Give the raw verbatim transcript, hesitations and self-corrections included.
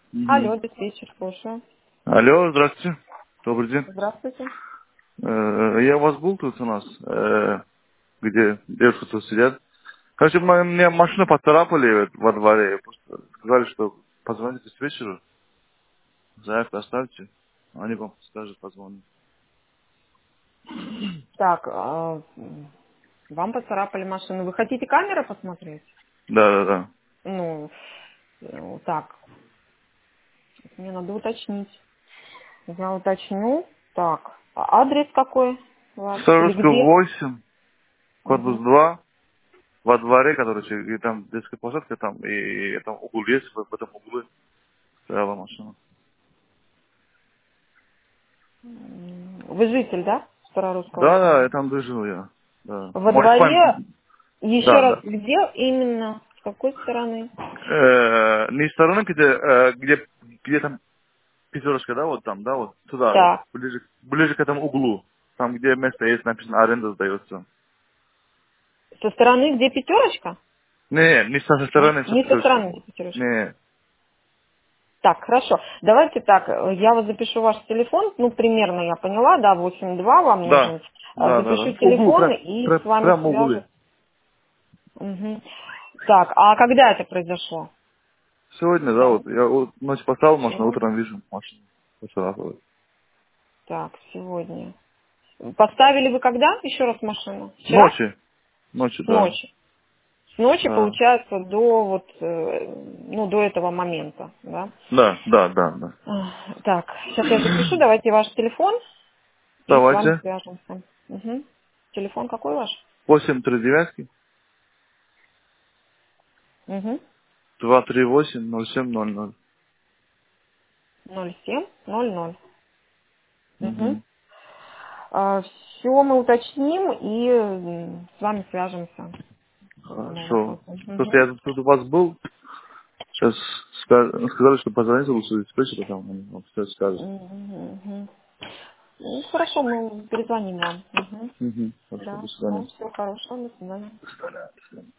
Мгм. Алло, диспетчер, слушаю. Алло, здравствуйте. Добрый день. Здравствуйте. Э, Я у вас был тут у нас, э, где девушка тут сидят. Короче, м- мне машину поцарапали во дворе. Просто сказали, что позвоните диспетчеру, заявку оставьте. Они вам скажут, позвонят. Так, а, м, вам поцарапали машину. Вы хотите камеры посмотреть? Да, да, да. Ну, э, так, мне надо уточнить. Я уточню. Так, а адрес какой ваш? Или Старушка где? восемь, корпус Угу. два, во дворе, короче, и там детская площадка, там, и там угол есть, в этом углу стояла машина. Вы житель, да? Старорусского Да, да, восемь. я там дожил я. Да. Во Может, дворе, пам- еще Да, раз, да. где именно? С какой стороны? Э, не стороны, где, э, где, где там пятерочка, да, вот там, да, вот туда, вот, Так, ближе, ближе к этому углу, там, где место есть, написано, аренда сдается. со стороны, где пятерочка? Не, не со Не, стороны, со не со пятерочки. стороны, где пятерочка. Не, Так, хорошо. Давайте так, э, я вот запишу ваш телефон, ну, примерно я поняла, да, восемь два вам да, нужен. А, да, да, Запишу да. Углу, телефон прям, и прям, с вами прям углы. свяжут. Мгм. Так, а когда это произошло? Сегодня, да, Да. вот, я вот ночью поставил машину, Сегодня? утром вижу машину. Поцарапалась. Так, сегодня. Поставили вы когда еще раз машину? Вчера? Ночи, ночи, С да, ночи. С ночи, да. получается, до вот, э, ну, до этого момента, да? Да, да, да, да. Ах, Так, сейчас я запишу, давайте ваш телефон и с вами Давайте. свяжемся. Мгм. Телефон какой ваш? Восемь три девять, Угу. два три восемь ноль семь ноль ноль. Ноль семь ноль ноль. Угу. Угу. Все мы уточним и м, с вами свяжемся по этому Хорошо. вопросу. Просто Угу. я тут у вас был, сейчас сказали, что позвоните лучше диспетчеру, там он вам все скажет. Угу. Ну, хорошо, мы перезвоним вам. Угу. Угу. Хорошо, Да, до ну, свидания. всего хорошего, до свидания. До свидания.